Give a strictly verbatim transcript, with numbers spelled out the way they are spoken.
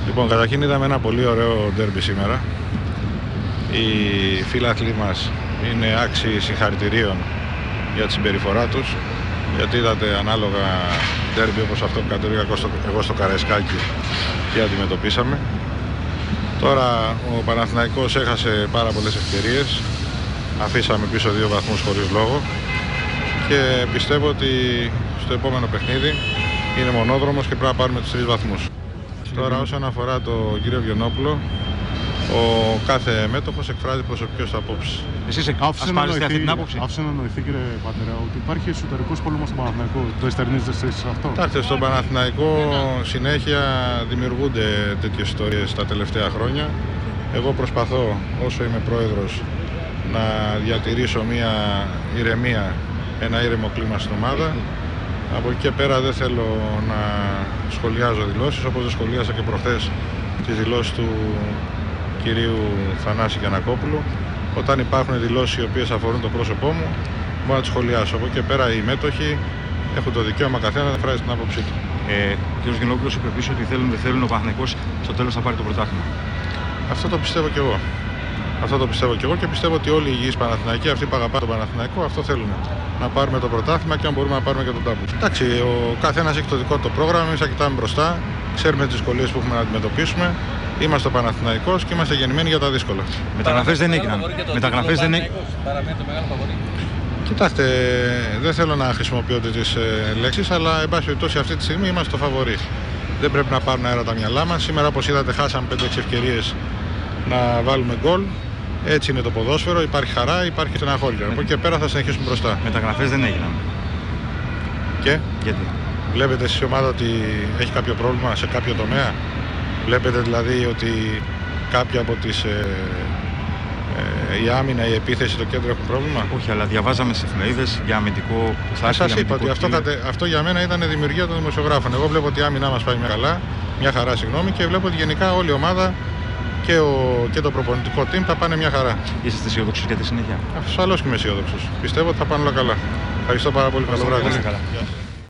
Λοιπόν, καταρχήν είδαμε ένα πολύ ωραίο ντέρμπι σήμερα. Οι φίλαθλοι μας είναι άξιοι συγχαρητηρίων για τη συμπεριφορά τους, γιατί είδατε ανάλογα ντέρμπι όπως αυτό που κατέβηκα εγώ στο Καραϊσκάκι και αντιμετωπίσαμε. Τώρα ο Παναθηναϊκός έχασε πάρα πολλές ευκαιρίες, αφήσαμε πίσω δύο βαθμούς χωρίς λόγο και πιστεύω ότι στο επόμενο παιχνίδι είναι μονόδρομος και πρέπει να πάρουμε τους τρεις βαθμούς. Τώρα όσον αφορά τον κύριο Βιονόπουλο, ο κάθε μέτοχος εκφράζει προσωπικές του απόψεις. Εσείς ασπάζεστε αυτή την άποψη? Άφησε να νοηθεί, κύριε Πατέρα, ότι υπάρχει εσωτερικός πόλεμος στον Παναθηναϊκό. Το εστερνίζεστε σε αυτό? Κοιτάξτε, στον Παναθηναϊκό συνέχεια δημιουργούνται τέτοιες ιστορίες τα τελευταία χρόνια. Εγώ προσπαθώ όσο είμαι πρόεδρος να διατηρήσω μια ηρεμία, ένα ήρεμο κλίμα στην ομάδα. Από εκεί και πέρα δεν θέλω να σχολιάζω δηλώσεις, όπως δεν σχολίασα και προχθές τις δηλώσεις του κυρίου Θανάση Γιαννακόπουλου. Όταν υπάρχουν δηλώσεις οι οποίες αφορούν το πρόσωπό μου, μπορώ να τις σχολιάσω. Από εκεί και πέρα οι μέτοχοι έχουν το δικαίωμα καθένα να εκφράζει την άποψή του. Ε, ο κ. Γιαννακόπουλος είπε επίσης ότι θέλουν δεν θέλουν ο Παναθηναϊκός στο τέλος θα πάρει το πρωτάθλημα. Αυτό το πιστεύω κι εγώ. Αυτό το πιστεύω κι εγώ και πιστεύω ότι όλοι οι υγιείς Παναθηναϊκοί, αυτοί που αγαπάνε τον Παναθηναϊκό, αυτό θέλουν. Να πάρουμε το πρωτάθλημα και αν μπορούμε να πάρουμε και τον τάμπο. Εντάξει, ο καθένας έχει το δικό του πρόγραμμα, εμείς θα κοιτάμε μπροστά, ξέρουμε τις δυσκολίες που έχουμε να αντιμετωπίσουμε. Είμαστε ο Παναθηναϊκός και είμαστε γεννημένοι για τα δύσκολα. Μεταγραφές δεν έγιναν. Μεταγραφές δεν έγιναν. Κοιτάξτε, δεν θέλω να χρησιμοποιώ τις ε, λέξεις, αλλά εν πάση περιπτώσει αυτή τη στιγμή είμαστε το φαβορί. Δεν πρέπει να πάρουν αέρα τα μυαλά μας. Σήμερα, όπως είδατε, χάσαμε πέντε έξι ευκαιρίες να βάλουμε γκολ. Έτσι είναι το ποδόσφαιρο, υπάρχει χαρά, υπάρχει στεναχώρια. Από εκεί και πέρα θα συνεχίσουμε μπροστά. Μεταγραφές δεν έγιναν. Και γιατί? Βλέπετε εσείς η ομάδα ότι έχει κάποιο πρόβλημα σε κάποιο τομέα? Βλέπετε δηλαδή ότι κάποια από τις ε, ε, η άμυνα, η επίθεση, το κέντρο έχουν πρόβλημα? Όχι, αλλά διαβάζαμε στις εφημερίδες για αμυντικό που θα έρθει. Σας είπα ότι αυτό, κατε, αυτό για μένα ήταν δημιουργία των δημοσιογράφων. Εγώ βλέπω ότι η άμυνά μας πάει μια καλά, μια χαρά συγγνώμη, και βλέπω ότι γενικά όλη η ομάδα και, ο, και το προπονητικό team θα πάνε μια χαρά. Είσαστε αισιόδοξος για τη συνέχεια? Ασφαλώς και είμαι αισιόδοξος. Πιστεύω ότι θα πάνε όλα καλά. Ευχαριστώ πάρα πολύ. Καλό βράδυ.